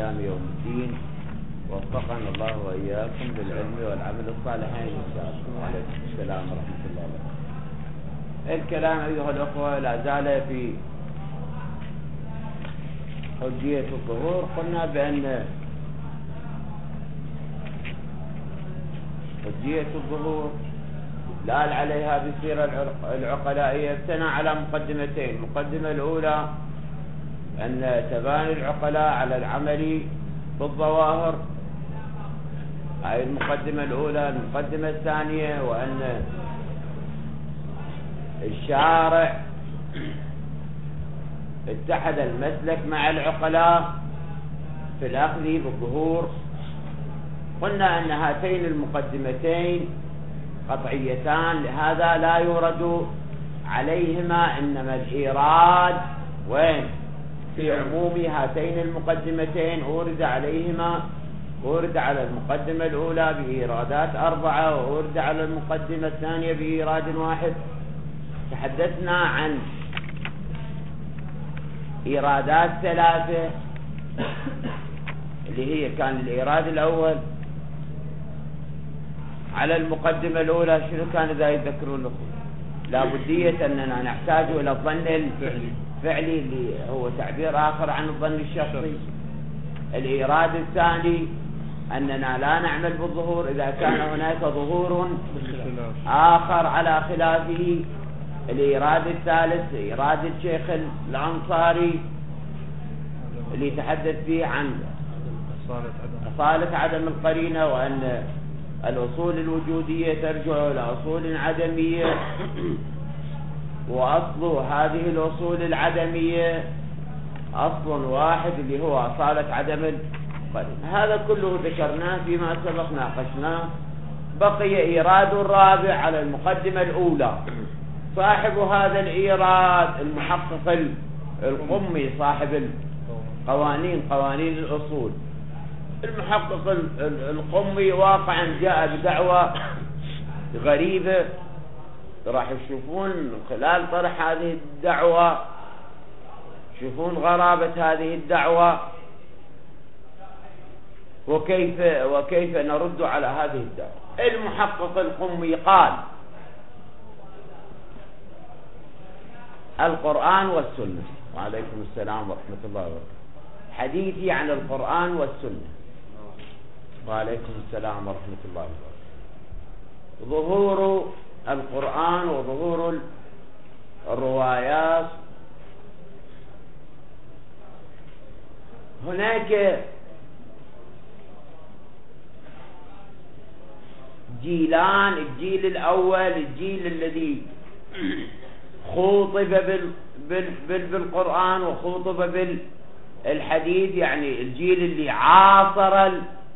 الإسلام يوم الدين، وفقنا الله وإياكم بالعلم والعمل الصالحين إن شاء الله. وعليكم السلام ورحمة الله وبركاته. الكلام أيها الأخوة لا زال في حجية الظهور. قلنا بأن حجية الظهور دال عليها بسيرة العقلائية ابتنى على مقدمتين. المقدمة الأولى أن تباني العقلاء على العمل بالظواهر، هذه المقدمة الأولى. المقدمة الثانية وأن الشارع اتحد المسلك مع العقلاء في الأخذ بالظهور. قلنا أن هاتين المقدمتين قطعيتان، لهذا لا يورد عليهما، إنما الإيراد وين؟ في عموم هاتين المقدمتين أورد عليهما. أورد على المقدمة الأولى بإيرادات 4، وأورد على المقدمة الثانية بإيراد 1. تحدثنا عن إيرادات 3 اللي هي كان الإيراد الأول على المقدمة الأولى. شنو كان ذا يذكرون لكم؟ لابدية أننا نحتاج إلى الظن الفعلي اللي هو تعبير آخر عن الظن الشخصي. الإيراد الثاني أننا لا نعمل بالظهور إذا كان هناك ظهور آخر على خلافه. الإيراد الثالث إيراد الشيخ الأنصاري اللي يتحدث فيه عن أصالة عدم القرينة، وأن الأصول الوجودية ترجع إلى أصول عدمية، وأصل هذه الأصول العدمية أصل واحد اللي هو أصالة عدم القرينة. هذا كله ذكرناه فيما سبق ناقشناه. بقي إيراد الرابع على المقدمة الأولى. صاحب هذا الإيراد المحقق القمي صاحب قوانين الأصول، المحقق القمي واقعا جاء بدعوة غريبة. راح تشوفون من خلال طرح هذه الدعوة، تشوفون غرابة هذه الدعوة وكيف نرد على هذه الدعوة. المحقق القمي قال: القرآن والسنة. وعليكم السلام ورحمة الله وبركاته. حديثي عن القرآن والسنة. وعليكم السلام ورحمة الله وبركاته. ظهور القرآن وظهور الروايات. هناك جيلان: الجيل الأول الجيل الذي خوطب بالقرآن وخوطب بالحديث، يعني الجيل اللي عاصر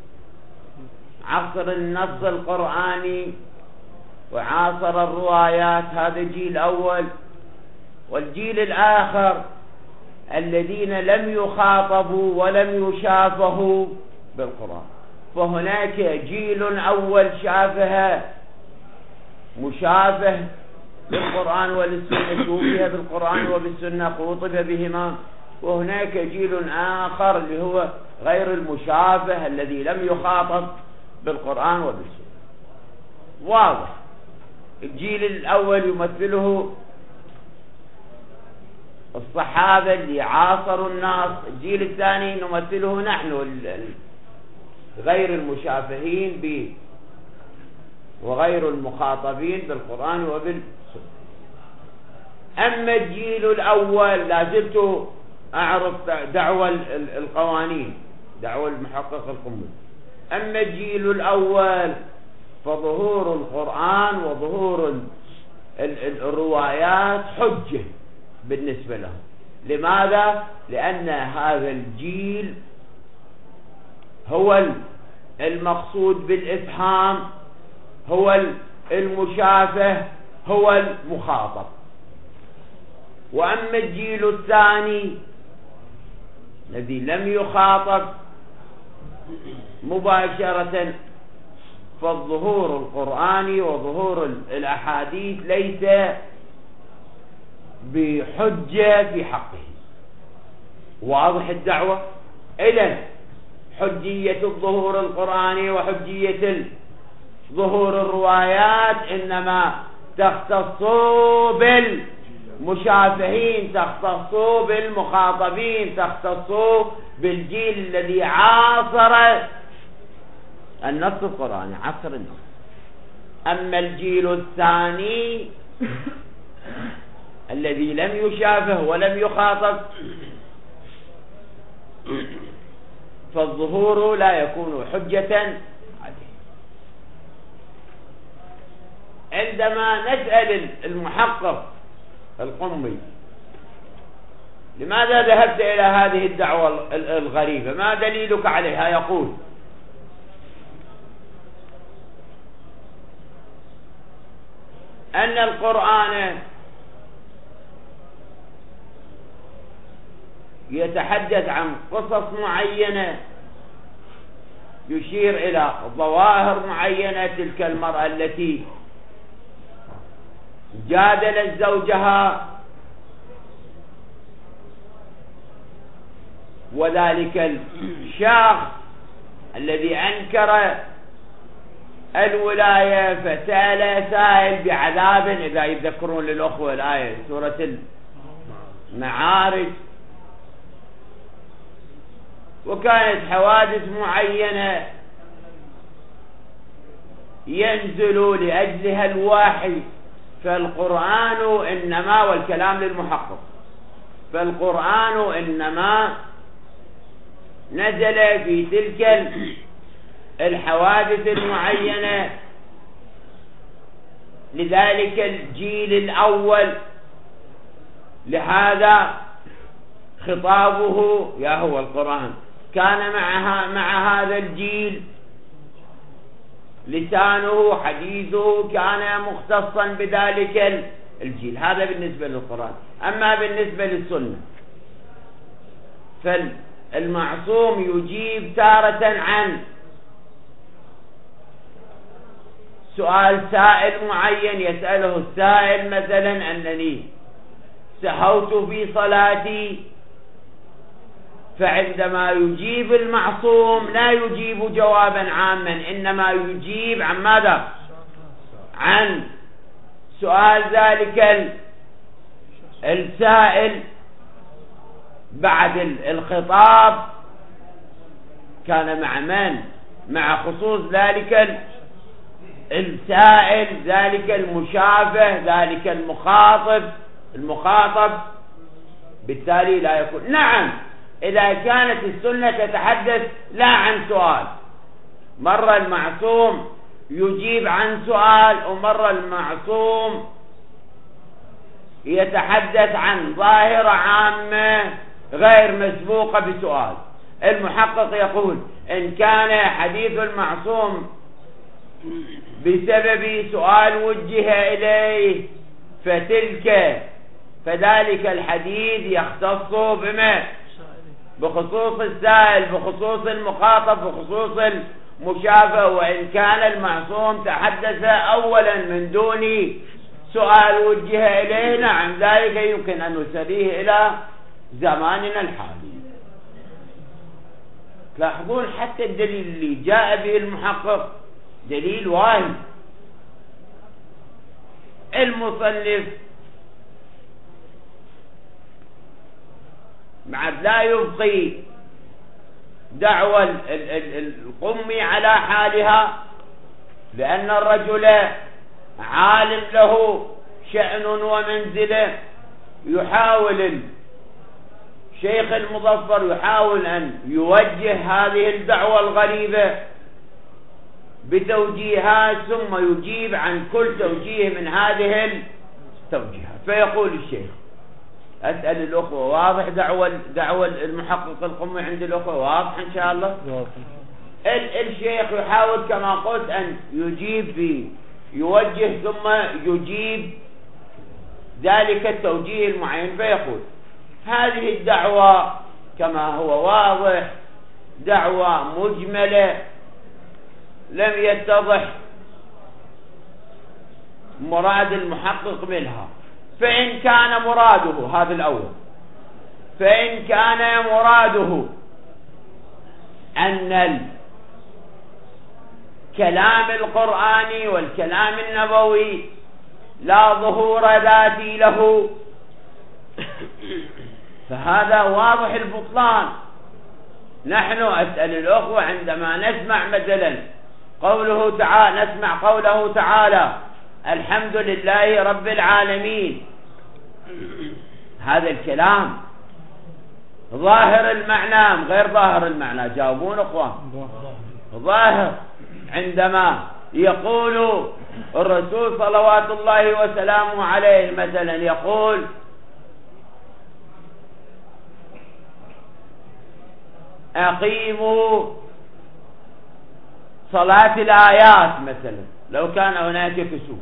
النص القرآني وعاصر الروايات، هذا جيل أول. والجيل الآخر الذين لم يخاطبوا ولم يشافهوا بالقرآن. فهناك جيل أول مشافه بالقرآن والسنة، شوفها بالقرآن وبالسنة، خوطب بهما. وهناك جيل آخر اللي هو غير المشافه الذي لم يخاطب بالقرآن وبالسنة. واضح. الجيل الأول يمثله الصحابة اللي عاصروا الناس. الجيل الثاني نمثله نحن غير المشافهين وغير المخاطبين بالقرآن وبالسنة. أما الجيل الأول، لازلت أعرف دعوة القوانين، دعوة المحقق القمي. أما الجيل الأول فظهور القرآن وظهور الروايات حجة بالنسبة لهم. لماذا؟ لأن هذا الجيل هو المقصود بالإفهام، هو المشافه، هو المخاطب. وأما الجيل الثاني الذي لم يخاطب مباشرة، فالظهور القرآني وظهور الأحاديث ليس بحجة في حقه. واضح الدعوة؟ إذن حجية الظهور القرآني وحجية ظهور الروايات إنما تختص بالمشافهين، تختص بالمخاطبين، تختص بالجيل الذي عاصر النص القرآني، عصر النص. أما الجيل الثاني الذي لم يشافه ولم يخاطب فالظهور لا يكون حجة عليه. عندما نسأل المحقق القمي لماذا ذهبت إلى هذه الدعوة الغريبة، ما دليلك عليها؟ يقول أن القرآن يتحدث عن قصص معينة، يشير إلى ظواهر معينة، تلك المرأة التي جادلت زوجها، وذلك الشخص الذي أنكر الولاية فسأل سائل بعذاب، إذا يذكرون للأخوة الآية سورة المعارج. وكانت حوادث معينة ينزل لأجلها الوحي، فالقرآن إنما، والكلام للمحقق، فالقرآن إنما نزل في تلك الحوادث المعينة لذلك الجيل الأول، لهذا خطابه يا هو القرآن كان مع هذا الجيل، لسانه حديثه كان مختصا بذلك الجيل. هذا بالنسبة للقرآن. أما بالنسبة للسنة فالمعصوم يجيب تارة عن سؤال سائل معين، يسأله السائل مثلا أنني سهوت في صلاتي، فعندما يجيب المعصوم لا يجيب جوابا عاما، إنما يجيب عن ماذا؟ عن سؤال ذلك السائل. بعد الخطاب كان مع من؟ مع خصوص ذلك السائل، ذلك المشافه، ذلك المخاطب، بالتالي لا يكون. نعم، إذا كانت السنة تتحدث لا عن سؤال، مرة المعصوم يجيب عن سؤال، ومرة المعصوم يتحدث عن ظاهرة عامة غير مسبوقة بسؤال. المحقق يقول إن كان حديث المعصوم بسبب سؤال وجه إليه فذلك الحديث يختص بما؟ بخصوص السائل، بخصوص المخاطب، بخصوص المشافه. وإن كان المعصوم تحدث أولا من دون سؤال وجه إليه، نعم ذلك يمكن أن نسريه إلى زماننا الحالي. تلاحظون حتى الدليل اللي جاء به المحقق دليل واهي. المصنف بعد لا يبقي دعوى القمي على حالها، لأن الرجل عالم له شأن ومنزله، يحاول الشيخ المظفر يحاول أن يوجه هذه الدعوة الغريبة بتوجيهات، ثم يجيب عن كل توجيه من هذه التوجيهات. فيقول الشيخ: أسأل الأخوة واضح دعوة المحقق القمي عند الأخوة واضح إن شاء الله؟ الشيخ يحاول كما قلت أن يوجه ثم يجيب ذلك التوجيه المعين. فيقول: هذه الدعوة كما هو واضح دعوة مجملة لم يتضح مراد المحقق منها. فإن كان مراده، هذا الأول، فإن كان مراده أن الكلام القرآني والكلام النبوي لا ظهور ذاتي له، فهذا واضح البطلان. نحن أسأل الأخوة عندما نسمع مثلا قوله تعالى، نسمع قوله تعالى الحمد لله رب العالمين، هذا الكلام ظاهر المعنى غير ظاهر المعنى؟ جاوبون أخوان. ظاهر. عندما يقول الرسول صلوات الله وسلامه عليه مثلا يقول أقيموا صلاة الآيات مثلا، لو كان هناك كسوف،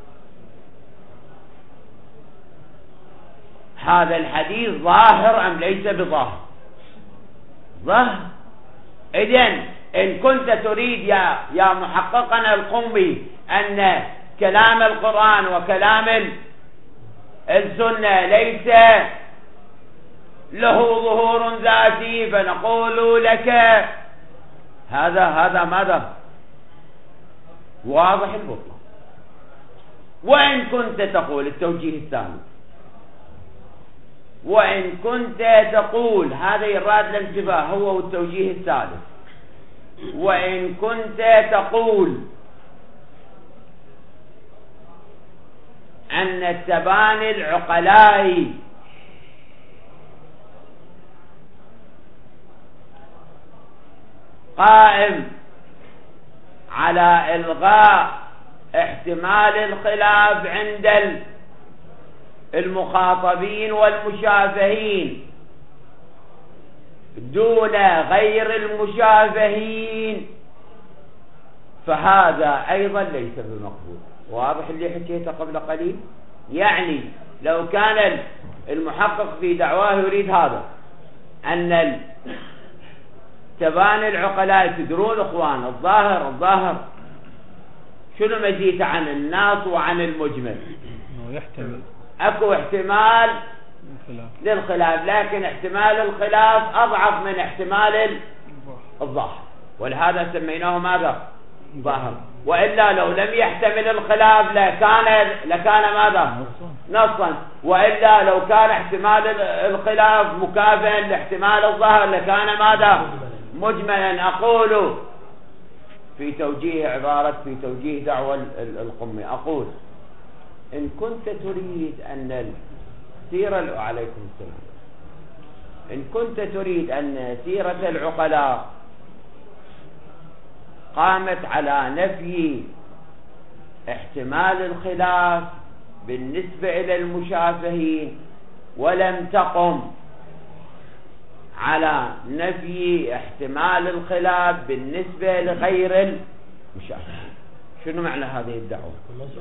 هذا الحديث ظاهر أم ليس بظاهر؟ ظاهر. إذن إن كنت تريد يا محققنا القمي أن كلام القرآن وكلام السنة ليس له ظهور ذاتي، فنقول لك هذا ماذا؟ واضح البطلان. وإن كنت تقول التوجيه الثاني، وإن كنت تقول هذا يراد الانتباه هو التوجيه الثالث، وإن كنت تقول أن التباني العقلائي قائم على إلغاء احتمال الخلاف عند المخاطبين والمشافهين دون غير المشافهين، فهذا أيضا ليس بمقبول. واضح اللي حكيته قبل قليل؟ يعني لو كان المحقق في دعواه يريد هذا، أن تباني العقلاء، تدرون اخوان الظاهر شنو مزيته عن الناس وعن المجمل؟ يحتمل اكو احتمال للخلاف، لكن احتمال الخلاف اضعف من احتمال الظاهر، ولهذا سميناه ماذا؟ ظاهر. والا لو لم يحتمل الخلاف لكان ماذا؟ نصا. والا لو كان احتمال الخلاف مكافئا لاحتمال الظاهر لكان ماذا؟ مجملا. أقول في توجيه عبارة، في توجيه دعوة القمي، أقول إن كنت تريد أن سيرة عليكم السلام، إن كنت تريد أن سيرة العقلاء قامت على نفي احتمال الخلاف بالنسبة إلى المشافهين، ولم تقم على نفي احتمال الخلاف بالنسبة لغير المشافهين، شنو معنى هذه الدعوة؟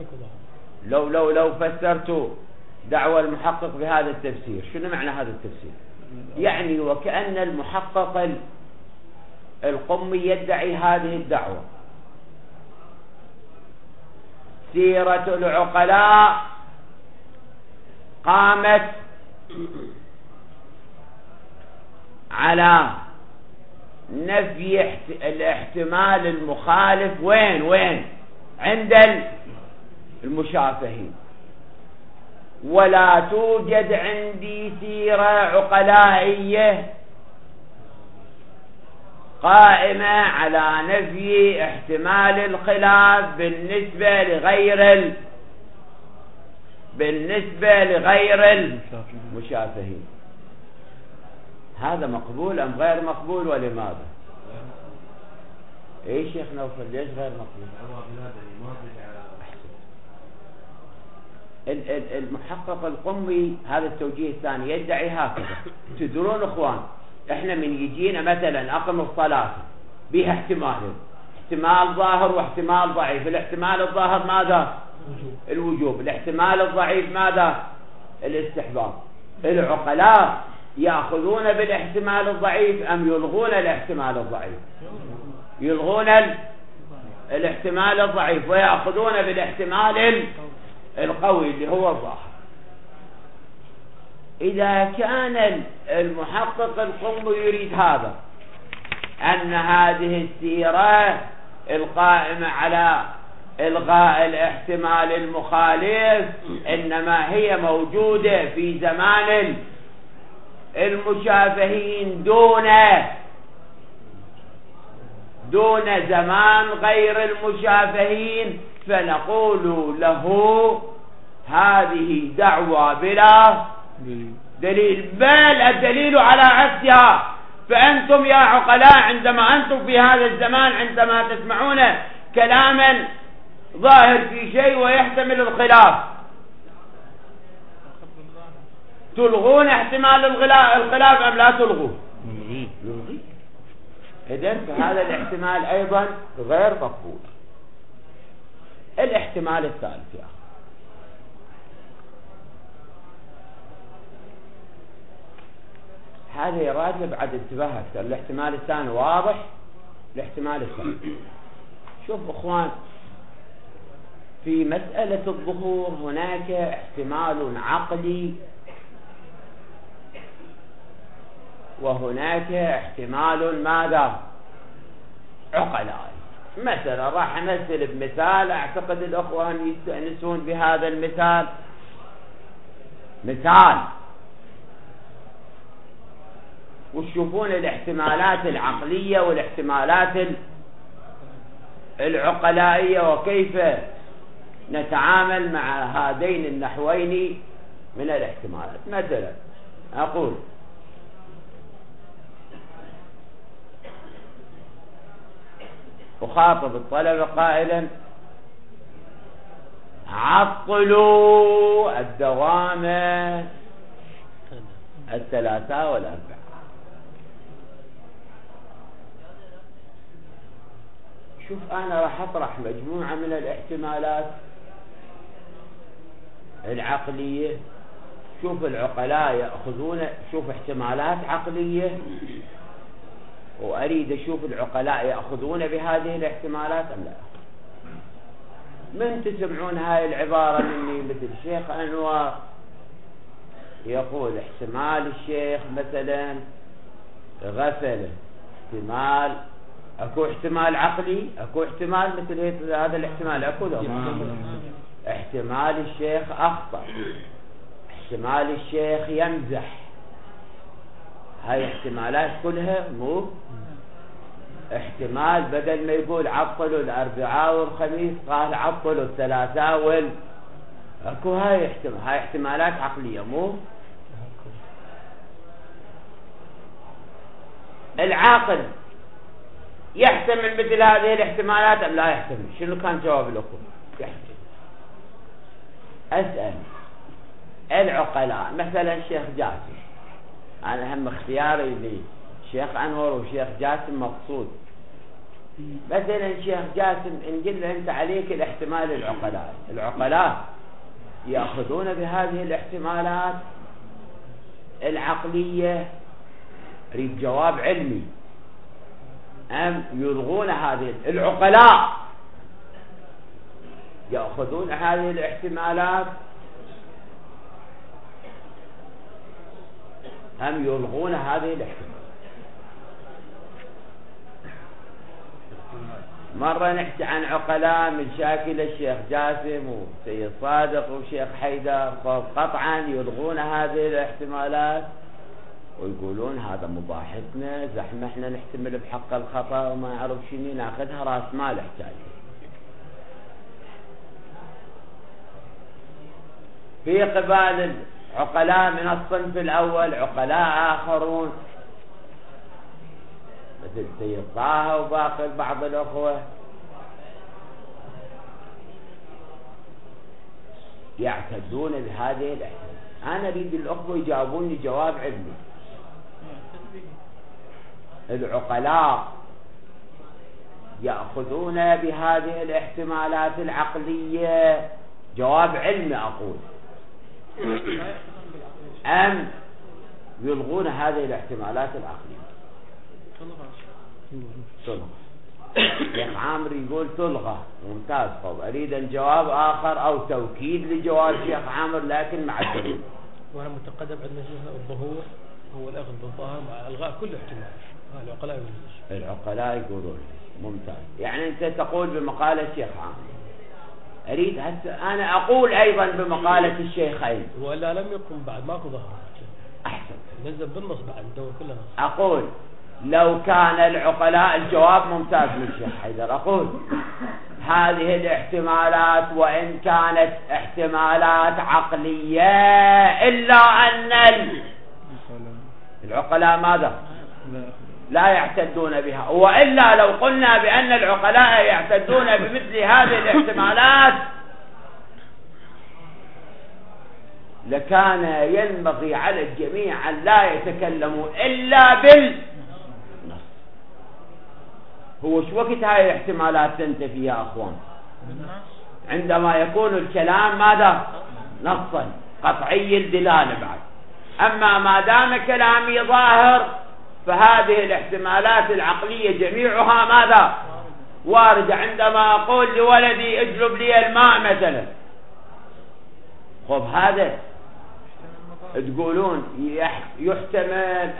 لو فسرت دعوة المحقق بهذا التفسير، شنو معنى هذا التفسير؟ يعني وكأن المحقق القمي يدعي هذه الدعوة: سيرة العقلاء قامت على نفي الاحتمال المخالف وين عند المشافهين، ولا توجد عندي سيرة عقلائية قائمة على نفي احتمال الخلاف بالنسبة لغير المشافهين. هذا مقبول أم غير مقبول ولماذا؟ ايه شيخ نوفل ليش غير مقبول؟ المحقق القمي هذا التوجيه الثاني يدعي هكذا. تدرون اخوان، احنا من يجينا مثلا اقم الصلاة بها احتمالين، احتمال ظاهر واحتمال ضعيف. الاحتمال الظاهر ماذا؟ الوجوب. الاحتمال الضعيف ماذا؟ الاستحباب. العقلاء يأخذون بالاحتمال الضعيف أم يلغون الاحتمال الضعيف؟ يلغون الاحتمال الضعيف ويأخذون بالاحتمال القوي اللي هو الظاهر. إذا كان المحقق القمي يريد هذا، أن هذه السيرة القائمة على إلغاء الاحتمال المخالف إنما هي موجودة في زمان المشافهين دون زمان غير المشافهين، فنقول له هذه دعوة بلا دليل، بل الدليل على عكسها. فأنتم يا عقلاء عندما أنتم في هذا الزمان عندما تسمعون كلاما ظاهر في شيء ويحتمل الخلاف تلغون احتمال الخلاف أم لا تلغوه؟ نلغي. إذن فهذا الاحتمال أيضا غير مقبول. الاحتمال الثالث يا أخي، هذا يراد بعد انتباه أكثر. الاحتمال الثاني واضح، الاحتمال الثالث شوف أخوان، في مسألة الظهور هناك احتمال عقلي وهناك احتمال ماذا؟ عقلائي. مثلا راح أمثل بمثال أعتقد الأخوة يستأنسون بهذا المثال. مثال وتشوفون الاحتمالات العقلية والاحتمالات العقلائية وكيف نتعامل مع هذين النحوين من الاحتمالات. مثلا أقول أخاطب الطلبة قائلا عطلوا الدوام الثلاثاء والأربعاء. شوف أنا راح أطرح مجموعة من الاحتمالات العقلية. شوف العقلاء يأخذون، شوف احتمالات عقلية، وأريد أشوف العقلاء يأخذون بهذه الاحتمالات أم لا. من تسمعون هاي العبارة مني مثل الشيخ أنور يقول احتمال الشيخ مثلا غفل، احتمال، اكو احتمال عقلي، اكو احتمال مثل هذا الاحتمال، اكو احتمال الشيخ اخطأ، احتمال الشيخ يمزح. هاي احتمالات كلها مو احتمال، بدل ما يقول عطلوا الاربعاء والخميس قال عطلوا الثلاثاء اكو هاي احتمالات عقلية مو. العاقل يحتمل مثل هذه الاحتمالات أم لا يحتمل؟ شنو كان جواب لكم؟ يحتمل. أسأل العقلاء مثلا الشيخ جاسم، أنا هم اختياري للشيخ أنور وشيخ جاسم مقصود. مثلا الشيخ جاسم إن قلنا أنت عليك الاحتمال العقلاء يأخذون بهذه الاحتمالات العقلية، أريد جواب علمي، أم يلغون هذه العقلاء يأخذون هذه الاحتمالات أم يلغون هذه الاحتمالات. مرة نحكي عن عقلاء من شاكل الشيخ جاسم وسيد صادق وشيخ حيدر، قطعا يلغون هذه الاحتمالات ويقولون هذا مباحثنا زحمة، احنا نحتمل بحق الخطأ وما نعرف شنو، ناخذها راس مال حكاية. في قبال عقلاء من الصنف الأول عقلاء آخرون مثل سيد طه وباقي بعض الأخوة يعتدون بهذه الاحتمالات. أنا أريد الأخوة يجاوبوني جواب علمي. العقلاء يأخذون بهذه الاحتمالات العقلية، جواب علمي أقول، أم يلغون هذه الاحتمالات العقلية؟ تلغى. الشيخ عامر يقول تلغى، ممتاز. طب أريد الجواب آخر أو توكيد لجواب الشيخ عامر لكن مع الدليل. وأنا متقدم عندنا الظهور هو الأخذ بالظاهر مع إلغاء كل احتمال. العقلاء يقولون. ممتاز. يعني أنت تقول بمقالة الشيخ عامر، أريد هسه أنا أقول أيضا بمقالة الشيخين. ولا لم يكن بعد ماكو ظهر. أحسن. نزل بالنص بعد الدور كله نص. أقول لو كان العقلاء، الجواب ممتاز من الشيخ حيدر. أقول هذه الاحتمالات وإن كانت احتمالات عقلية إلا أن العقلاء ماذا؟ لا يعتدون بها. وإلا لو قلنا بأن العقلاء يعتدون بمثل هذه الاحتمالات لكان ينبغي على الجميع أن لا يتكلموا إلا بالنص. هو شو وقت هاي الاحتمالات تنتفي يا أخوان؟ عندما يكون الكلام ماذا؟ نصا قطعي الدلالة بعد. أما ما دام كلامي ظاهر فهذه الاحتمالات العقلية جميعها ماذا؟ واردة. عندما أقول لولدي اجلب لي الماء مثلا، خب هذا تقولون يحتمل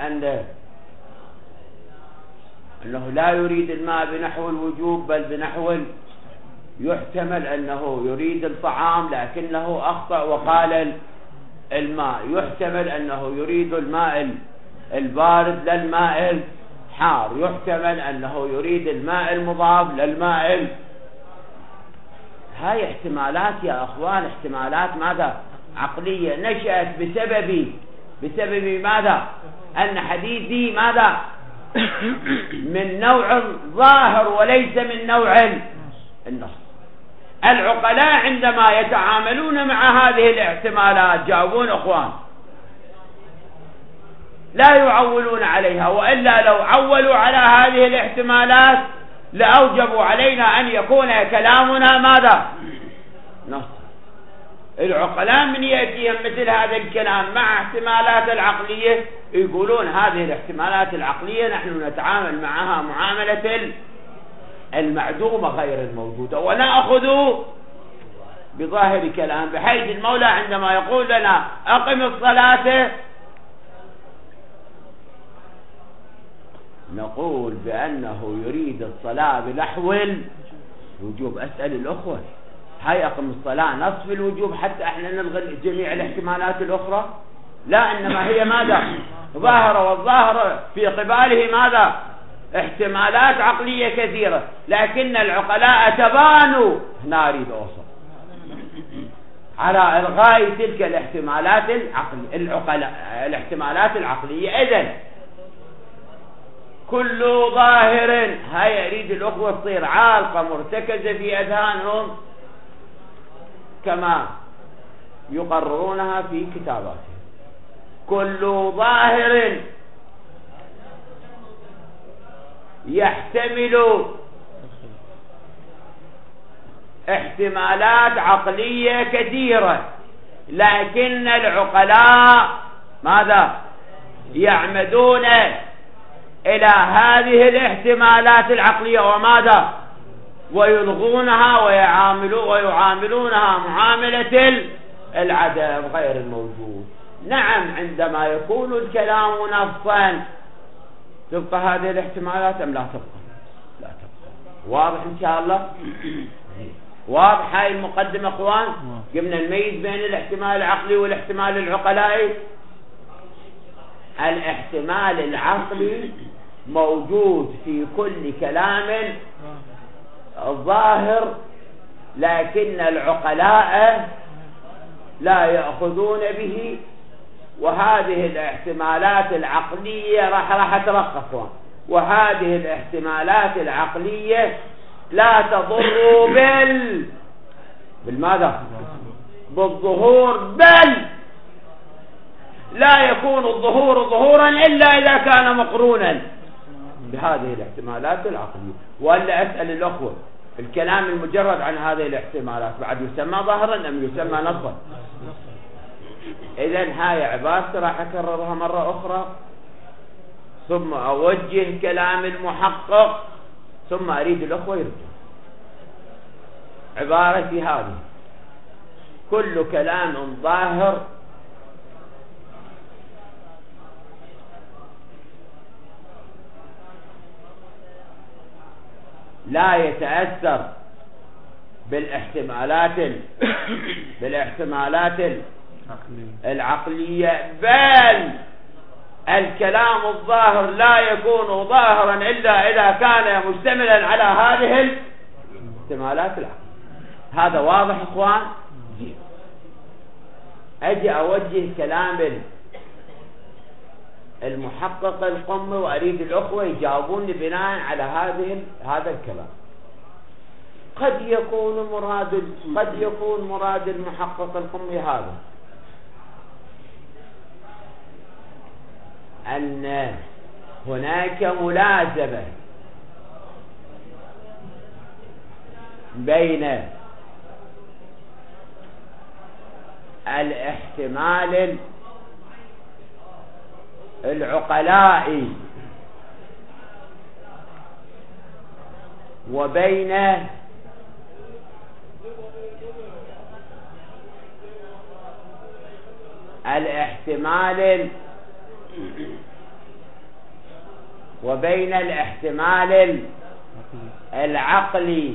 أنه لا يريد الماء بنحو الوجوب بل بنحو يحتمل أنه يريد الطعام لكنه أخطأ وقال الماء. يحتمل أنه يريد الماء البارد للماء الحار. يحتمل أنه يريد الماء المضاف للماء. هاي احتمالات يا أخوان، احتمالات ماذا؟ عقلية نشأت بسبب ماذا؟ أن حديثي ماذا؟ من نوع ظاهر وليس من نوع النص. العقلاء عندما يتعاملون مع هذه الاحتمالات جاوبون أخوان لا يعولون عليها، وإلا لو عولوا على هذه الاحتمالات لأوجبوا علينا أن يكون كلامنا ماذا؟ نص. العقلاء من يأتيهم مثل هذا الكلام مع احتمالات العقلية يقولون هذه الاحتمالات العقلية نحن نتعامل معها معاملة المعدومة غير الموجودة ونأخذ بظاهر كلام، بحيث المولى عندما يقول لنا أقم الصلاة نقول بأنه يريد الصلاة بنحو الوجوب. أسأل الأخوة هاي أقم الصلاة نصف الوجوب حتى احنا نلغي جميع الاحتمالات الأخرى؟ لا، إنما هي ماذا؟ ظاهرة، والظاهرة في قباله ماذا؟ احتمالات عقلية كثيرة، لكن العقلاء تبانوا هنا أريد أوصل على إلغاء تلك الاحتمالات الاحتمالات العقلية. إذن كل ظاهر، هاي أريد الأخوة تصير عالقة مرتكزة في أذهانهم كما يقررونها في كتاباتهم. كل ظاهر يحتمل احتمالات عقلية كثيرة، لكن العقلاء ماذا؟ يعمدون إلى هذه الاحتمالات العقلية وماذا؟ ويلغونها ويعاملونها معاملة العدم غير الموجود. نعم، عندما يكون الكلام نصا تبقى هذه الاحتمالات أم لا تبقى؟ لا تبقى. واضح إن شاء الله؟ واضح هاي المقدمة أخوان؟ قمنا نميز بين الاحتمال العقلي والاحتمال العقلائي. الاحتمال العقلي موجود في كل كلام ظاهر، لكن العقلاء لا يأخذون به. وهذه الاحتمالات العقلية راح أترقف، وهذه الاحتمالات العقلية لا تضر بالماذا؟ بالظهور، بل لا يكون الظهور ظهورا إلا إذا كان مقرونا بهذه الاحتمالات العقلية. ولا أسأل الأخوة الكلام المجرد عن هذه الاحتمالات بعد يسمى ظاهرا أم يسمى نصا؟ إذن هاي عبارة راح أكررها مرة أخرى ثم أوجه كلام المحقق ثم أريد الأخوة يردون. عبارتي هذه: كل كلام ظاهر لا يتأثر بالاحتمالات العقلية، بل الكلام الظاهر لا يكون ظاهرا إلا إذا كان مشتملا على هذه الاحتمالات العقلية. هذا واضح إخوان؟ أجي أوجه كلام المحقق القمي وأريد الأخوة يجاوبوني بناء على هذا الكلام. قد يكون مراد المحقق القمي هذا أن هناك ملازمة بين الاحتمال العقلائي وبين الاحتمال العقلي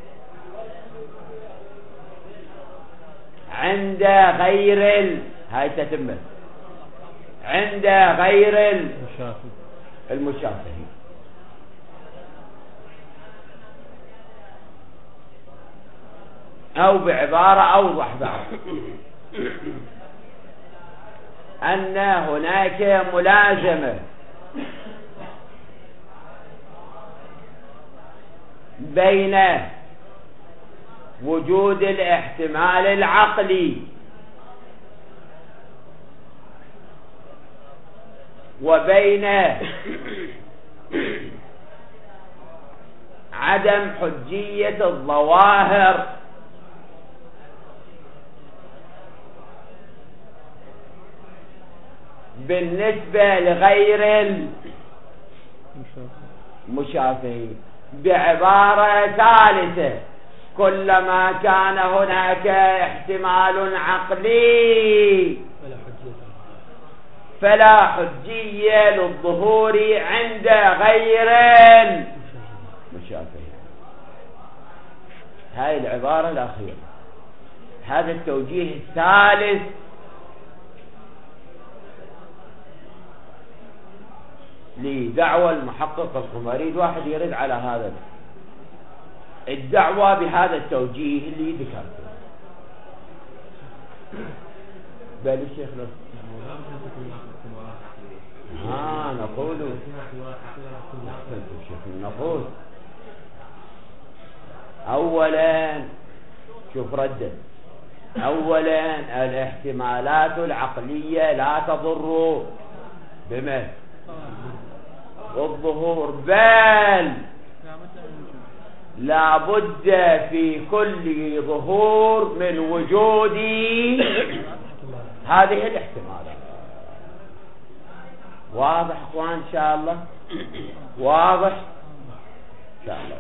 عند غير هاي تتمة عند غير المشافهي. أو بعبارة أوضح بعض أن هناك ملازمة بين وجود الاحتمال العقلي وبين عدم حجية الظواهر بالنسبة لغير المشافهي. بعبارة ثالثة، كلما كان هناك احتمال عقلي فلا حجية للظهور عند غير المشافهي. هاي العبارة الأخيرة، هذا التوجيه الثالث لدعوى المحقق القمي. أريد واحد يرد على هذا الدعوة بهذا التوجيه اللي ذكرته. بل الشيخ نقول أولا شوف رده. أولا الاحتمالات العقلية لا تضر بمن الظهور، بل لا بد في كل ظهور من وجود هذه الاحتمالات. واضح اخوان ان شاء الله؟ واضح ان شاء الله.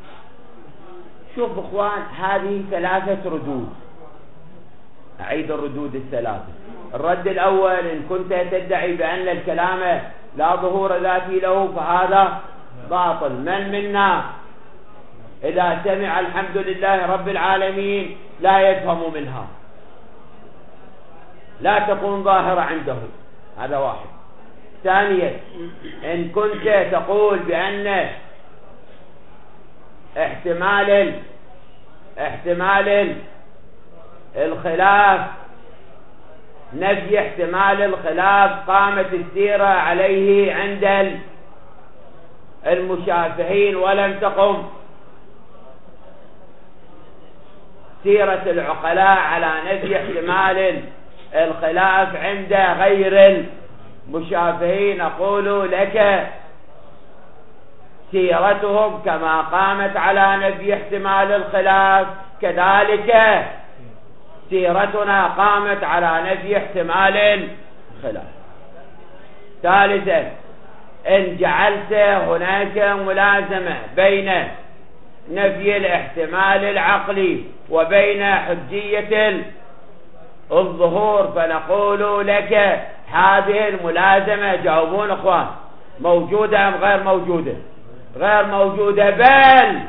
شوف اخوان، هذه ثلاثة ردود. اعيد الردود الثلاثة. الرد الاول، ان كنت تدعي بان الكلام لا ظهور ذاتي له فهذا باطل. من منا إذا سمع الحمد لله رب العالمين لا يفهم منها، لا تكون ظاهرة عنده. هذا واحد. ثانيا، إن كنت تقول بأن احتمال الخلاف، نفي احتمال الخلاف قامت السيرة عليه عند المشافهين ولم تقم سيرة العقلاء على نفي احتمال الخلاف عند غير المشافهين، نقول لك سيرتهم كما قامت على نفي احتمال الخلاف كذلك سيرتنا قامت على نفي احتمال الخلاف. ثالثا، إن جعلت هناك ملازمة بين نفي الاحتمال العقلي وبين حجية الظهور فنقول لك هذه الملازمة، جاوبون اخوان، موجودة ام غير موجودة؟ غير موجودة، بل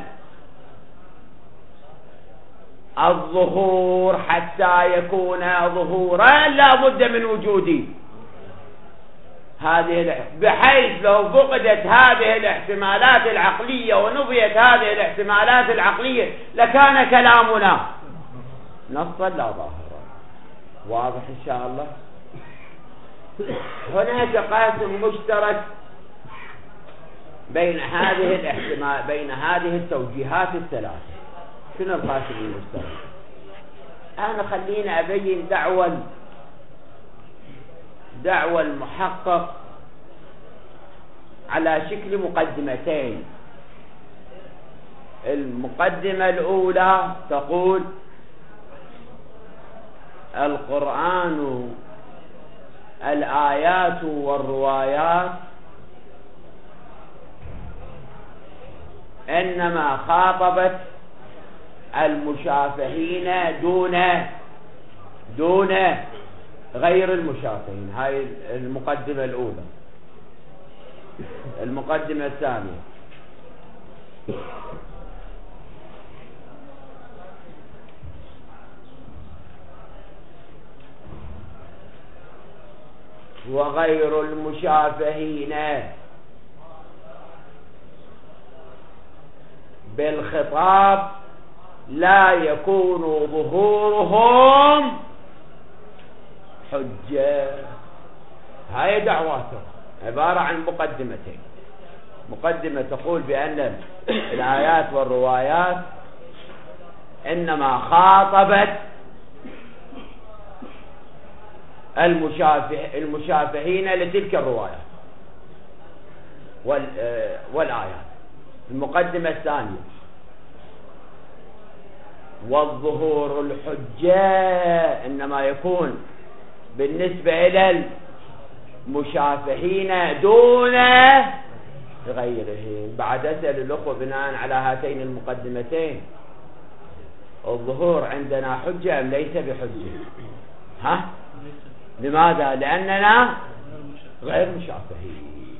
الظهور حتى يكون ظهورا لا بد من وجوده هذه، بحيث لو فقدت هذه الاحتمالات العقلية ونفيت هذه الاحتمالات العقلية لكان كلامنا نصا لا ظاهرا. واضح إن شاء الله؟ هناك قاسم مشترك بين هذه التوجيهات الثلاثة. شنو القاسم المشترك؟ أنا خليني أبين دعوى المحقق على شكل مقدمتين. المقدمة الأولى تقول القرآن الآيات والروايات إنما خاطبت المشافهين دون غير المشافهين. هاي المقدمة الأولى. المقدمة الثانية وغير المشافهين بالخطاب لا يكون ظهورهم حجة. هاي دعواته عبارة عن مقدمتين. مقدمة تقول بأن الآيات والروايات إنما خاطبت المشافهين لتلك الروايات والآيات. المقدمة الثانية والظهور الحجة إنما يكون بالنسبة إلى المشافهين دون غيرهم. بعد أسأل الأخوة بناء على هاتين المقدمتين الظهور عندنا حجة أم ليس بحجة؟ ها؟ لماذا؟ لأننا غير مشافهين.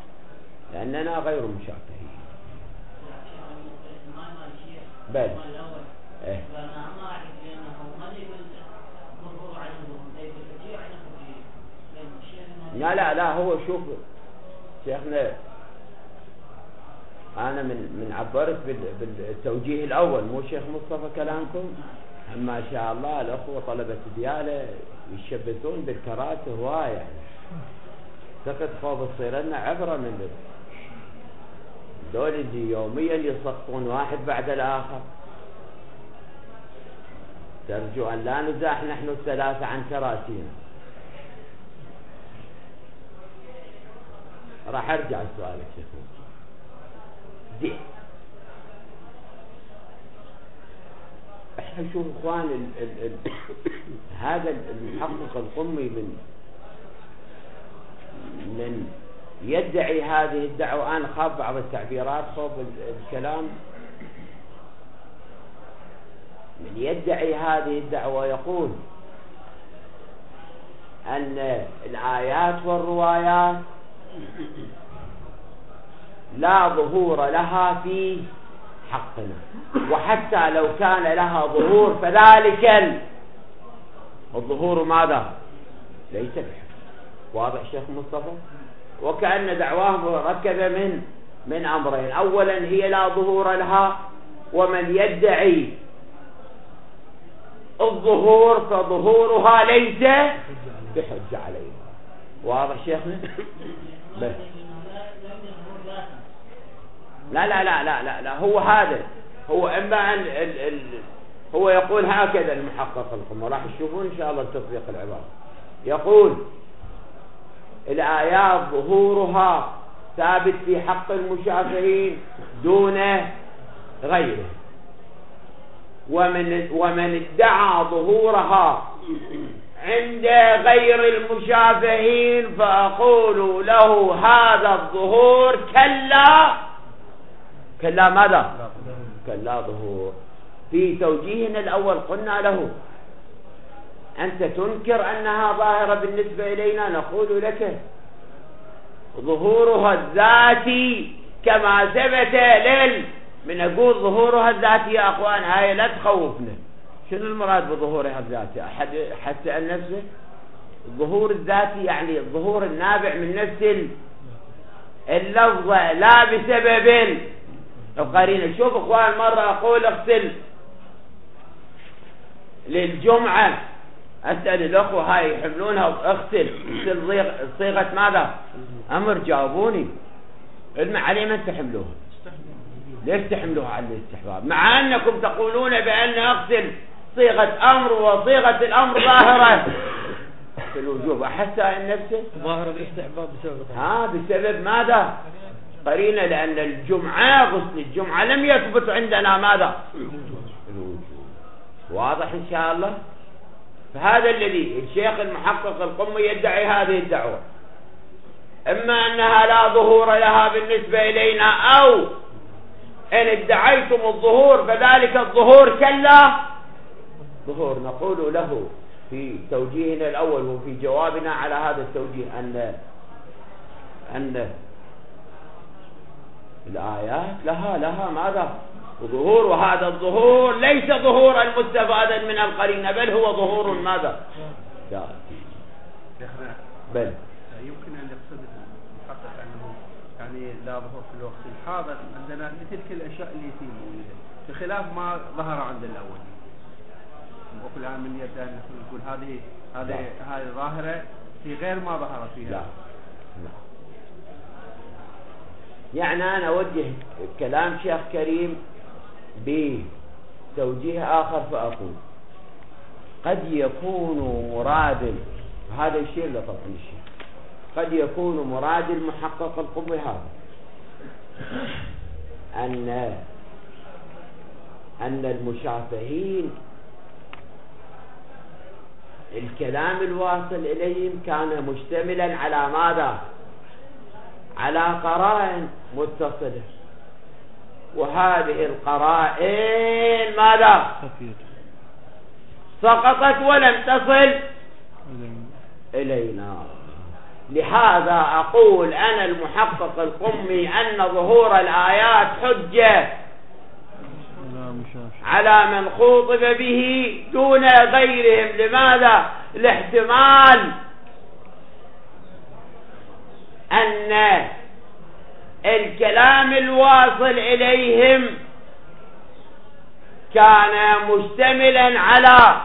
بل لا هو شوف شيخنا، أنا من عبرت بالتوجيه الأول، مو شيخ مصطفى كلامكم. ما شاء الله الأخوة طلبة ديالة يشبثون بالكراسي هواية، يعني سقط خوف تصير لنا عبرة من دول اللي يوميا يسقطون واحد بعد الآخر. ترجو أن لا نزاح نحن الثلاثة عن كراسينا. راح أرجع لسؤالك شيخ دي. احنا نشوف اخوان هذا المحقق القمي من يدعي هذه الدعوة. أنا خاف بعض التعبيرات، خوف الكلام. من يدعي هذه الدعوة يقول أن الآيات والروايات لا ظهور لها في حقنا، وحتى لو كان لها ظهور فذلك الظهور ماذا؟ ليس بحق. واضح شيخ مصطفى؟ وكأن دعواه مركبة من أمرين. أولا هي لا ظهور لها، ومن يدعي الظهور فظهورها ليس بحج عليها. واضح شيخنا؟ بس لا هو هذا هو إما أن هو يقول هكذا المحقق القمة، راح تشوفون إن شاء الله تطبيق العبارة. يقول الآيات ظهورها ثابت في حق المشافهين دون غيره، ومن ادعى ظهورها عند غير المشافهين فأقول له هذا الظهور كلا ماذا؟ كلا ظهور. في توجيهنا الأول قلنا له أنت تنكر أنها ظاهرة بالنسبة إلينا، نقول لك ظهورها الذاتي كما ثبت من أقول ظهورها الذاتي يا أخوان، هاي لا تخوفنا. شنو المراد بظهورها الذاتي؟ أحد سأل نفسه؟ الظهور الذاتي يعني الظهور النابع من نفس اللفظة لا بسبب القرينة. شوف اخوان، مرة اقول اغسل للجمعة، اسأل الاخوة هاي يحملونها اغسل صيغة ماذا؟ امر. جاوبوني عليه من تحملوها؟ ليش تحملوها على الاستحباب مع انكم تقولون بان اغسل صيغة امر وصيغة الامر ظاهرة في الوجوب؟ احس ان نفسه ظاهر الاستحباب بسبب بسبب ماذا؟ قرينة، لأن الجمعة غسل الجمعة لم يثبت عندنا ماذا؟ الوجوب. واضح إن شاء الله؟ فهذا الذي الشيخ المحقق القمي يدعي هذه الدعوة، إما أنها لا ظهور لها بالنسبة إلينا، أو إن ادعيتم الظهور فذلك الظهور كلا ظهور. نقول له في توجيهنا الأول وفي جوابنا على هذا التوجيه أن الآيات لها ماذا؟ ظهور، وهذا الظهور ليس ظهورا مستفادا من القرينة، بل هو ظهور ماذا؟ بل يمكن أن يقصد المحقق أنه يعني لا ظهور في الوقت الحاضر عندنا لتلك الأشياء اللي فيه موجودة، بخلاف ما ظهر عند الأول. وفي الآن من يبدأ أن نقول هذه ظاهرة في غير ما ظهر فيها. لا. يعني أنا أوجه كلام شيخ كريم بتوجيه آخر فأقول قد يكون مراد هذا الشيء اللي طبعا الشيء قد يكون مراد المحقق القمي هذا أن المشافهين الكلام الواصل إليهم كان مشتملا على ماذا؟ على قرائن متصلة، وهذه القرائن ماذا؟ سقطت ولم تصل إلينا. لهذا أقول أنا المحقق القمي أن ظهور الآيات حجة على من خوطب به دون غيرهم. لماذا؟ الاحتمال أن الكلام الواصل إليهم كان مشتملا على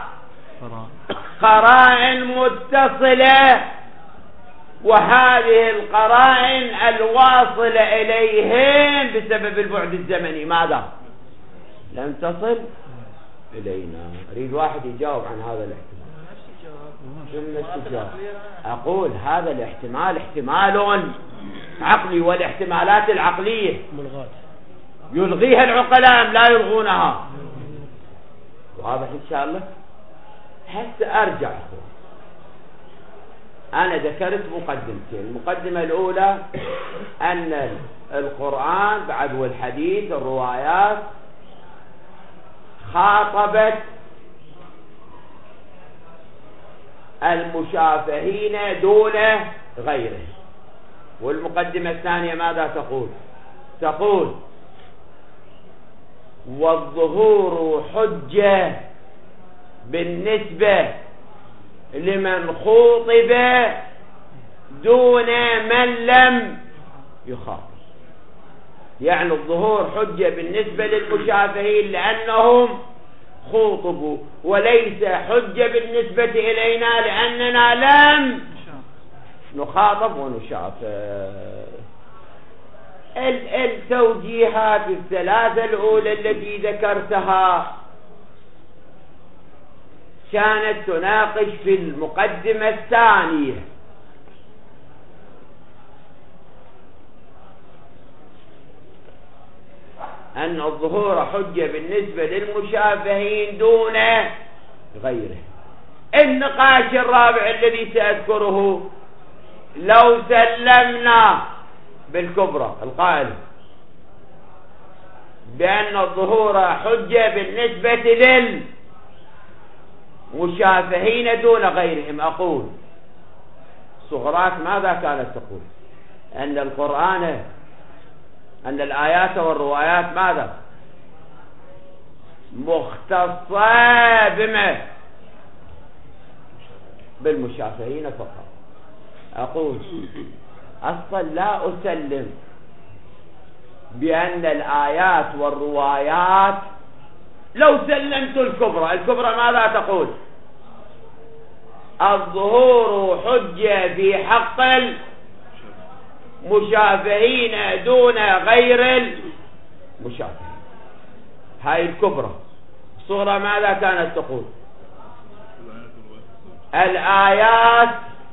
قرائن متصلة، وهذه القرائن الواصلة إليهم بسبب البعد الزمني ماذا؟ لم تصل إلينا. أريد واحد يجاوب عن هذا الاحتمال. أقول هذا الاحتمال احتمال عقلي، والاحتمالات العقلية يلغيها العقلاء لا يلغونها. واضح إن شاء الله؟ حتى أرجع أنا ذكرت مقدمتين. المقدمة الأولى أن القرآن بعد والحديث الروايات خاطبت المشافهين دون غيره. والمقدمة الثانية ماذا تقول؟ تقول والظهور حجة بالنسبة لمن خوطب دون من لم يخاطب. يعني الظهور حجة بالنسبة للمشافهين لأنهم خوطبوا، وليس حجة بالنسبة إلينا لأننا لم نخاطب ونشافه. التوجيهات الثلاثة الأولى التي ذكرتها كانت تناقش في المقدمة الثانية، أن الظهور حجة بالنسبة للمشافهين دون غيره. النقاش الرابع الذي سأذكره لو سلمنا بالكبرى القائل بأن الظهور حجة بالنسبة للمشافهين دون غيرهم، أقول صغراك ماذا كانت تقول؟ أن القرآن أن الآيات والروايات ماذا؟ مختصة بما؟ بالمشافهين فقط. أقول أصلا لا أسلم بأن الآيات والروايات، لو سلمت الكبرى ماذا تقول؟ الظهور حجة في حق المشافهين دون غير المشافهين. هاي الكبرى. الصغرى ماذا كانت تقول؟ الآيات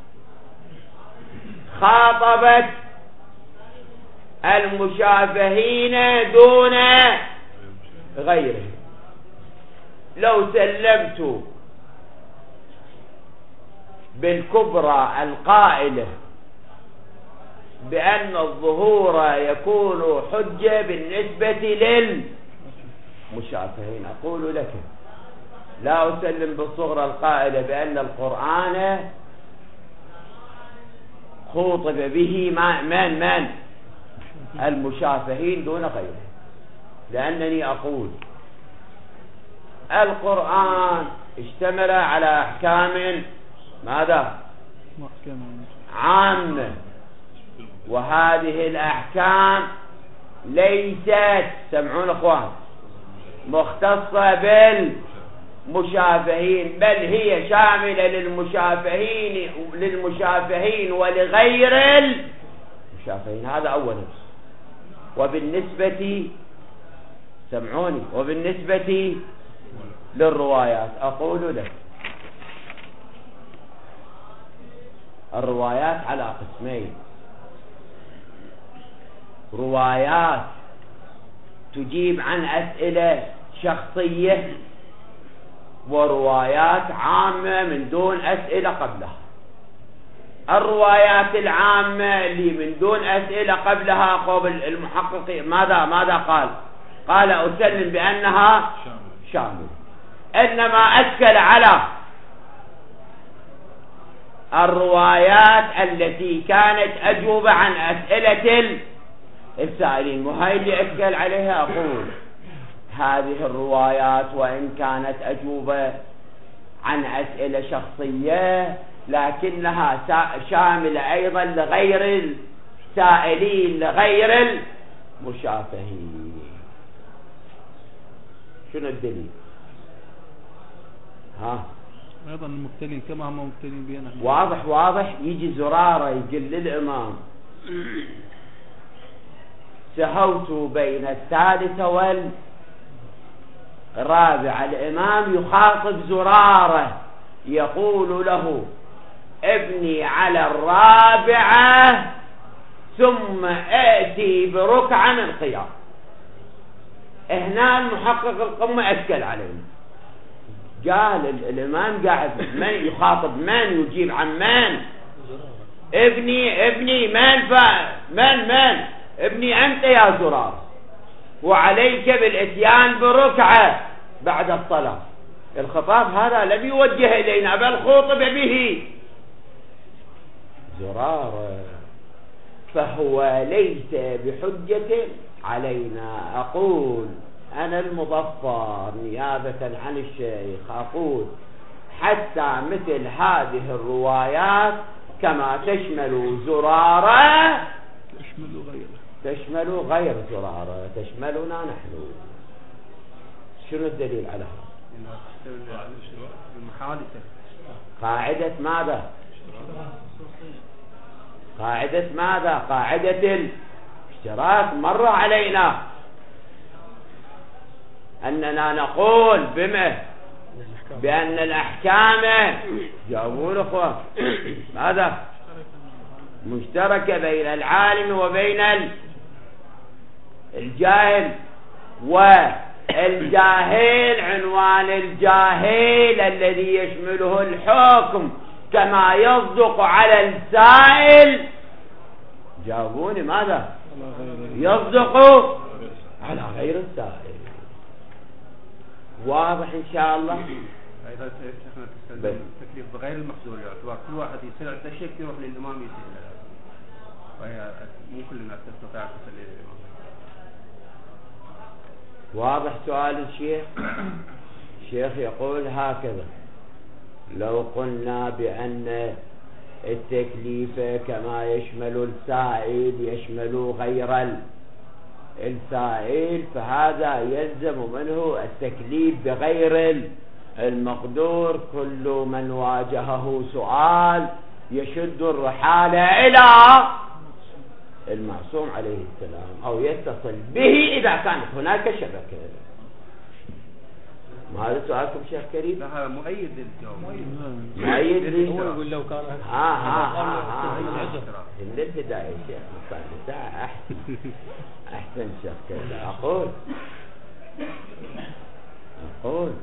خاطبت المشافهين دون غيرهم. لو سلمت بالكبرى القائلة بأن الظهور يكون حجة بالنسبة للمشافهين، أقول لك لا أسلم بالصغرى القائلة بأن القرآن خوطب به من المشافهين دون غيره، لأنني أقول القرآن اشتمل على أحكام ماذا؟ عامة، وهذه الأحكام ليست، سمعون أخوان، مختصة بالمشافهين، بل هي شاملة للمشافهين ولغير المشافهين. هذا أولا. وبالنسبة، سمعوني، وبالنسبة للروايات أقول لك الروايات على قسمين: روايات تجيب عن أسئلة شخصية، وروايات عامة من دون أسئلة قبلها. الروايات العامة اللي من دون أسئلة قبلها قبل المحقق ماذا قال أسلم بأنها شامل. إنما أشكل على الروايات التي كانت أجوبة عن أسئلة السائلين، وهي اللي أشكل عليها. أقول هذه الروايات وإن كانت أجوبة عن أسئلة شخصية، لكنها شاملة أيضا لغير السائلين، لغير المشافهين. شنو الدليل؟ أيضا المبتلين كما هم مبتلين بنا. واضح. يجي زرارة يقول للإمام سهوت بين الثالثة والرابعة. الإمام يخاطب زرارة يقول له ابني على الرابعة ثم ائتي بركعة من قيام. هنا المحقق القمة أشكل علينا، قال الإمام قاعد من يخاطب من، يجيب عن من؟ ابني من ابني أنت يا زرار، وعليك بالإتيان بركعة بعد الصلاة. الخطاب هذا لم يوجه إلينا بل خوطب به زرار، فهو ليس بحجة علينا. أقول أنا المظفر نيابة عن الشيخ، أقول حتى مثل هذه الروايات كما تشمل زرارة تشمل غير زرارة، تشملنا نحن. شنو الدليل على هذا؟ قاعدة ماذا؟ قاعدة الاشتراك. مر علينا أننا نقول بأن الأحكام، جاوبون أخوة، ماذا؟ مشتركة بين العالم وبين الجاهل، والجاهل عنوان الجاهل الذي يشمله الحكم كما يصدق على السائل. جاوبوني ماذا؟ يصدق على غير السائل. واضح إن شاء الله. أيضا شيخنا التكليف بغير المقدور يعتبر كل واحد يصير عنده شيء يروح للإمام يسأل، وهي مو كل الناس تستطيع تصل للإمام. واضح سؤال الشيخ؟ الشيخ يقول هكذا: لو قلنا بأن التكليف كما يشمل السائل يشمل غير السائل، فهذا يلزم منه التكليف بغير المقدور. كل من واجهه سؤال يشد الرحال إلى المعصوم عليه السلام أو يتصل به إذا كانت هناك شبكة. ما هذا سؤالكم شيخ كريم؟ لا هذا مؤيد للجواب. مؤيد هو يقول لو كان من البداية شيخ مثلا أحسن شيخ كريم. أقول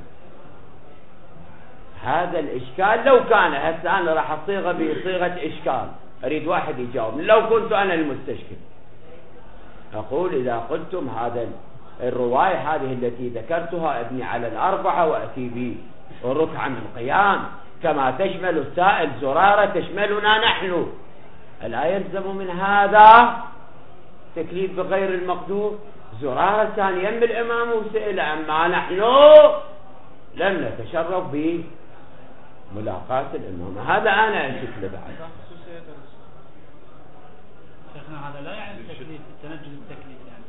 هذا الإشكال لو كان هسه أنا راح أصيغه بصيغة إشكال، أريد واحد يجاوب. لو كنت أنا المستشكل أقول: إذا قلتم هذا الرواية هذه التي ذكرتها ابني على الأربعة وأتي بالركعة من قيام كما تشمل السائل زرارة تشملنا نحن، ألا يلزم من هذا تكليف بغير المقدور؟ زرارة كان يم الإمام وسئل، أما نحن لم نتشرف بملاقاة الإمام. هذا أنا أشك له بعد. شيخنا هذا لا يعني التكليف التنجز التكليف يعني.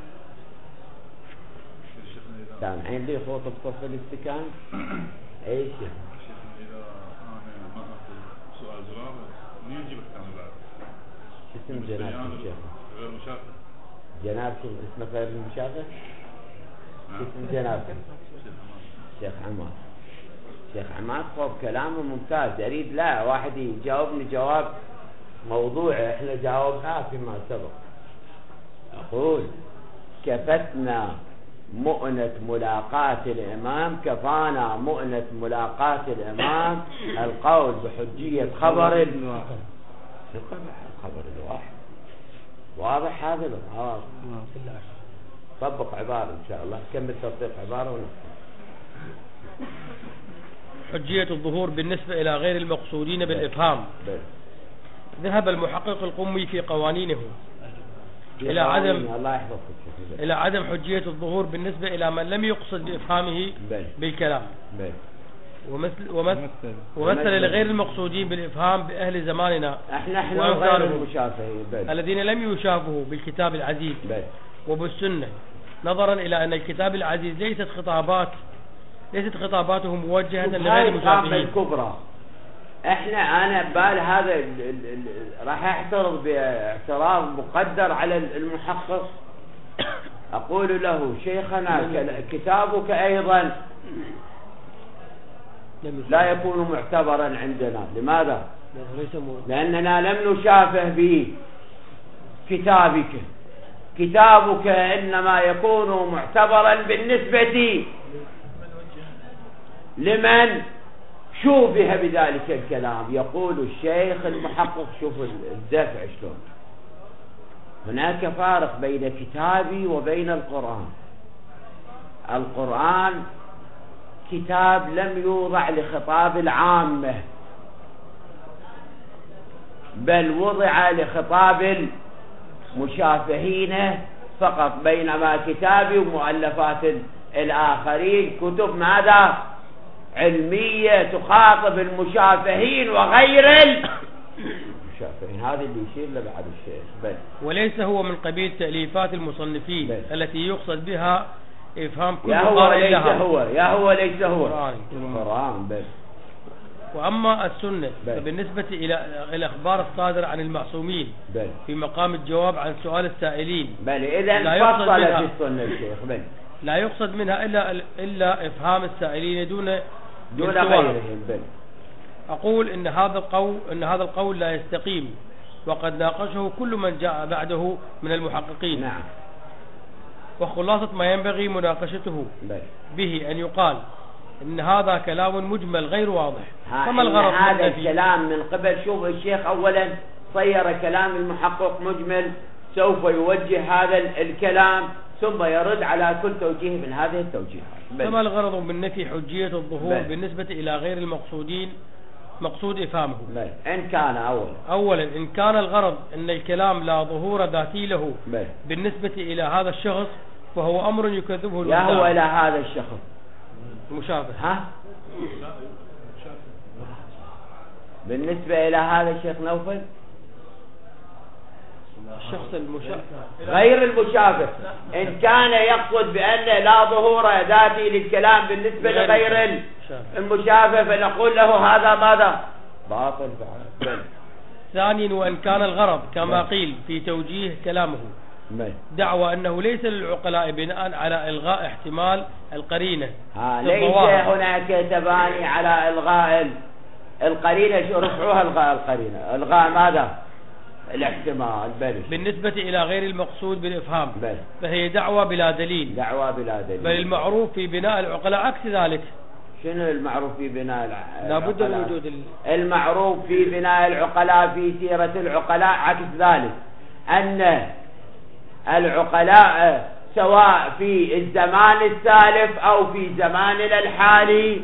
سامعين لي خوط بصف الاستكان؟ اي شيء. اذا انا ما اخذ سؤال زرارة مين يجيب الثاني بعد؟ اسم جنابكم شيخ؟ غير مشافه. جنابكم اسمه غير المشافه؟ اسم جنابكم شيخ عمار. شيخ عمار خوب كلامه ممتاز، اريد لا واحد يجاوبني جواب موضوعي، احنا جاوبناه فيما سبق. اقول كفتنا مؤنة ملاقاة الإمام، كفانا مؤنة ملاقاة الإمام القول بحجية خبر الواحد. واضح هذا؟ طبق عبارة إن شاء الله، كمل تطبيق عبارة ونفسه. حجية الظهور بالنسبة إلى غير المقصودين بالإفهام. ذهب المحقق القمي في قوانينه إلى عدم حجية الظهور بالنسبة إلى من لم يقصد بإفهامه بالكلام، ومثل لغير المقصودين بالإفهام بأهل زماننا نحن غير المشافهين الذين لم يشافهوا بالكتاب العزيز وبالسنة، نظرا إلى أن الكتاب العزيز ليست خطاباته موجهة لغير المشافهين الكبرى. انا ببال هذا راح اعترض باعتراض مقدر على المحقق. اقول له: شيخنا كتابك ايضا لا يكون معتبرا عندنا. لماذا؟ لاننا لم نشافه به كتابك. كتابك انما يكون معتبرا بالنسبة لمن شوبه بذلك الكلام. يقول الشيخ المحقق: شوف الدفع شلون، هناك فارق بين كتابي وبين القرآن. القرآن كتاب لم يوضع لخطاب العامة، بل وضع لخطاب المشافهين فقط، بينما كتابي ومؤلفات الآخرين كتب ماذا؟ علمية تخاطب المشافهين وغير المشافهين. هذا اللي يشير له بعد الشيخ. وليس هو من قبيل تأليفات المصنفين التي يقصد بها إفهام كل قارئ لها. يا هو ليس هو القرآن بس. وأما السنة فبالنسبة إلى الأخبار الصادرة عن المعصومين في مقام الجواب عن سؤال السائلين، إذا فصل في السنة الشيخ لا يقصد منها إلا إفهام السائلين دون غيرهم. أقول إن هذا القول لا يستقيم، وقد ناقشه كل من جاء بعده من المحققين. نعم. وخلاصة ما ينبغي مناقشته به أن يقال إن هذا كلام مجمل غير واضح. فما الغرض هذا الكلام من قبل؟ شوف الشيخ أولا صير كلام المحقق مجمل، سوف يوجه هذا الكلام ثم يرد على كل توجيه من هذه التوجيهات. فما الغرض من نفي حجية الظهور بالنسبة إلى غير المقصودين مقصود إفهامه؟ إن كان أولا إن كان الغرض أن الكلام لا ظهور ذاتي له بالنسبة إلى هذا الشخص، فهو أمر يكذبه يا هو إلى هذا الشخص المشابه. ها بالنسبة إلى هذا الشيخ نوفل الشخص المشابه غير المشابه، إن كان يقصد بأن لا ظهور ذاتي للكلام بالنسبة لغير المشابه فنقول له هذا ماذا؟ باطل. ثانيا وإن كان الغرض كما قيل في توجيه كلامه دعوى أنه ليس للعقلاء بناء على إلغاء احتمال القرينة، ليس هناك تباني على إلغاء القرينة. شو رفعوها إلغاء القرينة؟ إلغاء ماذا؟ الاحتمال. بالنسبة إلى غير المقصود بالإفهام فهي دعوة بلا دليل. بل المعروف في بناء العقلاء عكس ذلك. شنو المعروف في بناء العقلاء؟ لابد من وجود المعروف في بناء العقلاء في سيرة العقلاء عكس ذلك، أن العقلاء سواء في الزمان السالف أو في زماننا الحالي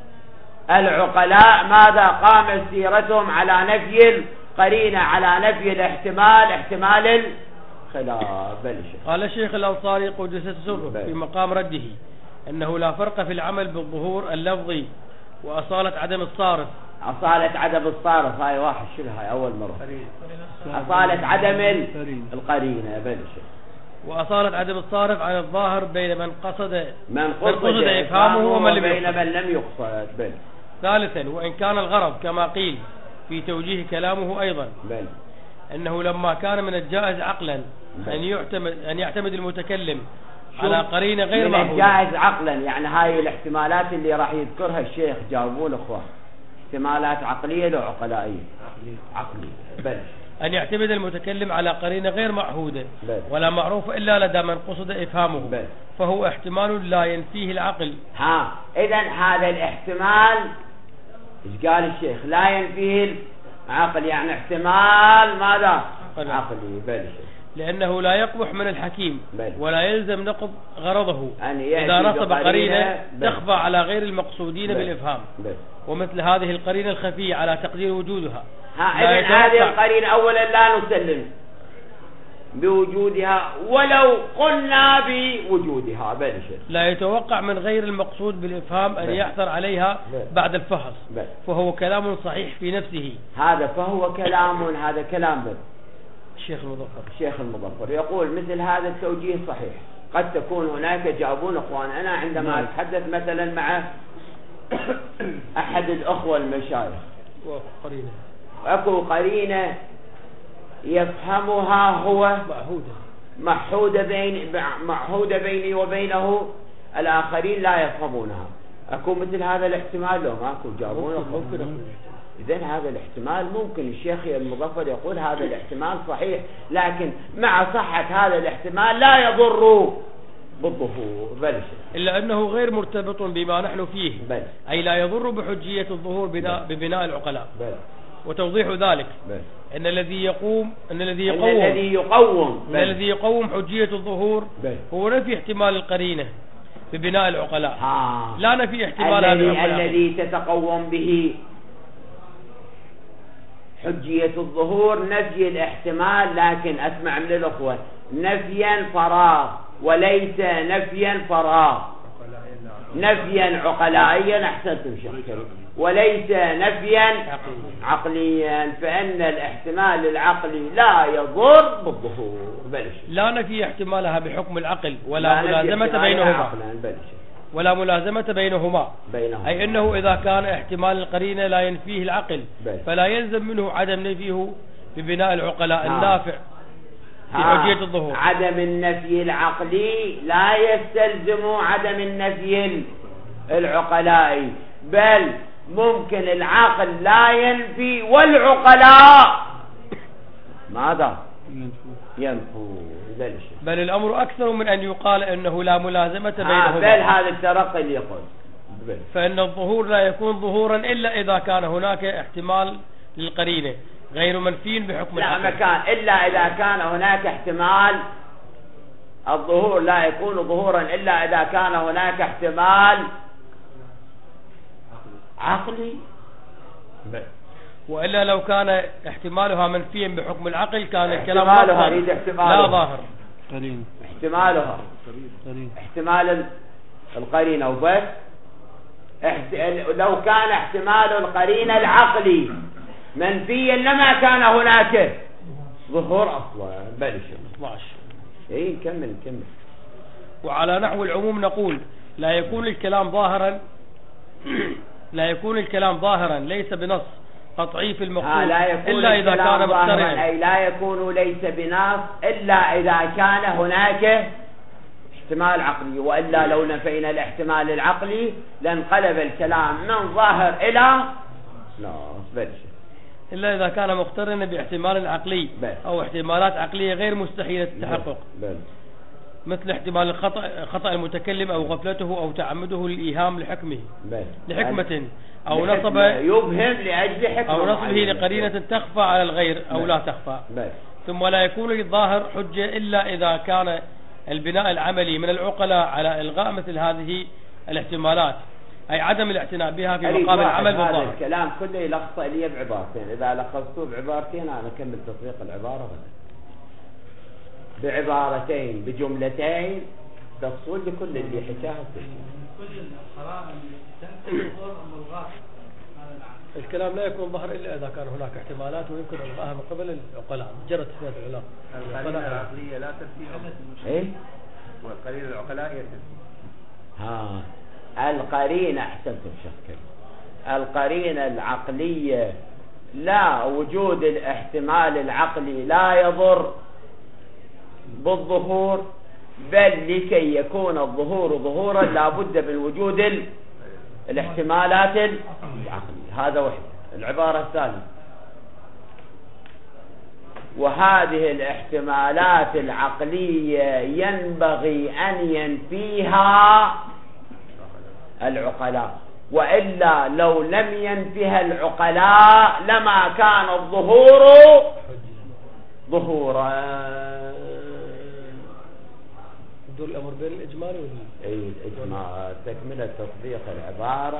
العقلاء ماذا؟ قامت سيرتهم على نفي القرينة، على نفي الاحتمال، احتمال الخلاف. قال الشيخ الأنصاري قدس سره في مقام رده أنه لا فرق في العمل بالظهور اللفظي وأصالة عدم الصارف. أصالة عدم الصارف هاي واحد شنو هاي أول مرة؟ أصالة عدم القرينة. وأصالة عدم الصارف عن الظاهر بين من قصد إفهامه ومن لم يقصد. ثالثا وإن كان الغرض كما قيل في توجيه كلامه أيضا أنه لما كان من الجائز عقلا أن يعتمد المتكلم على قرينة غير معهودة. من الجائز عقلا يعني هاي الاحتمالات اللي راح يذكرها الشيخ جاوبون اخوان، احتمالات عقلية لو عقلائية؟ عقلية. أن يعتمد المتكلم على قرينة غير معهودة ولا معروفة إلا لدى من قصد إفهامه فهو احتمال لا ينفيه العقل. إذن هذا الاحتمال إيش قال الشيخ؟ لا ينفيه العقل، يعني احتمال ماذا؟ عقلي. لأنه لا يقبح من الحكيم ولا يلزم نقض غرضه إذا نصب قرينة تخفى على غير المقصودين بالإفهام. ومثل هذه القرينة الخفية على تقدير وجودها. إذن هذه القرينة أولا لا نسلم بوجودها ولو قلنا بوجودها. لا يتوقع من غير المقصود بالإفهام أن يحصل عليها بعد الفحص فهو كلام صحيح في نفسه. فهو كلام، هذا كلام الشيخ المظفر يقول مثل هذا التوجيه صحيح. قد تكون هناك جابون اخوان، انا عندما اتحدث مثلا مع احد الاخوة المشايخ اكو قرينة يفهمها هو معهودة بيني وبينه، الاخرين لا يفهمونها. اكو مثل هذا الاحتمال لو ماكو جابون اخوان؟ إذن هذا الاحتمال ممكن الشيخ المظفر يقول هذا الاحتمال صحيح، لكن مع صحة هذا الاحتمال لا يضر بالظهور إلا أنه غير مرتبط بما نحن فيه أي لا يضر بحجية الظهور ببناء العقلاء. وتوضيح ذلك أن الذي يقوم حجية الظهور هو نفي احتمال القرينة ببناء العقلاء لا نفي احتمال الذي تتقوم به حجية الظهور نفي الاحتمال، لكن اسمع من الأخوة، نفيا فراغ وليس نفيا فراغ، نفيا عقلائيا أحسنتم شيخ كريم، وليس نفيا عقليا، فإن الاحتمال العقلي لا يضر بالظهور. لا نفي احتمالها بحكم العقل ولا ملازمة بينهما أي أنه إذا كان احتمال القرينة لا ينفيه العقل فلا يلزم منه عدم نفيه ببناء العقلاء النافع في حجية الظهور. عدم النفي العقلي لا يستلزم عدم النفي العقلائي، بل ممكن العقل لا ينفي والعقلاء ماذا؟ ينفوا. بل الأمر أكثر من أن يقال أنه لا ملازمة بينهما. بل هذا الترقي اللي يقول فإن الظهور لا يكون ظهورا إلا إذا كان هناك احتمال للقرينة غير منفي بحكم العقل. إلا إذا كان هناك احتمال، الظهور لا يكون ظهورا إلا إذا كان هناك احتمال عقلي. وإلا لو كان احتمالها منفيا بحكم العقل كان الكلام لا ظاهر. قرين احتمالها احتمال القرينة وبس. لو كان احتمال القرينة العقلي منفيا لما كان هناك ظهور أصلا. بل 12. اي كمل. وعلى نحو العموم نقول لا يكون الكلام ظاهرا ليس بنص قطعي في المقصود إلا إذا كان مقترنا، أي لا يكون ليس بنص إلا إذا كان هناك احتمال عقلي، وإلا لو نفينا الاحتمال العقلي لانقلب الكلام من ظاهر إلى نص. إلا إذا كان مقترنا باحتمال عقلي أو احتمالات عقلية غير مستحيلة التحقق، مثل احتمال خطأ المتكلم أو غفلته أو تعمده للإيهام لحكمة أو نصب يبهم لأجل حكمة أو نصبه لقرينة تخفى على الغير أو لا تخفى. ثم لا يكون للظاهر حجة إلا إذا كان البناء العملي من العقلاء على إلغاء مثل هذه الاحتمالات، أي عدم الاعتناء بها في مقام العمل بالظاهر. هذا الكلام كله يلخص لي بعبارتين، إذا لخصته بعبارتين أنا أكمل تطبيق العبارة بعبارتين بجملتين تفصل لكل اللي حكاه. كل القرائن تنقل ملغاة. الكلام لا يكون ظهر إلا إذا كان هناك احتمالات ويمكن إلغاءها من قبل العقلاء. جرت هذه العلاقة. القرينة العقلية لا تنفي. إيه؟ والقرينة العقلائية تنفي. القرينة أحسنتم شكل. القرينة العقلية لا وجود الاحتمال العقلي لا يضر بالظهور، بل لكي يكون الظهور ظهورا لا بد من وجود الاحتمالات العقلية. هذا واحد. العبارة الثانية: وهذه الاحتمالات العقلية ينبغي أن ينفيها العقلاء، وإلا لو لم ينفها العقلاء لما كان الظهور ظهورا. دور الأمر بين الإجمال الإجمال تكملة تطبيق العبارة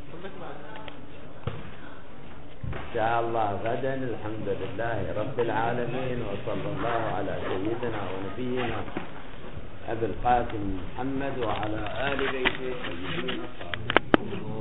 إن شاء الله غدا. الحمد لله رب العالمين، وصلى الله على سيدنا ونبينا أبي القاسم محمد وعلى آل بيته الطيبين الطاهرين.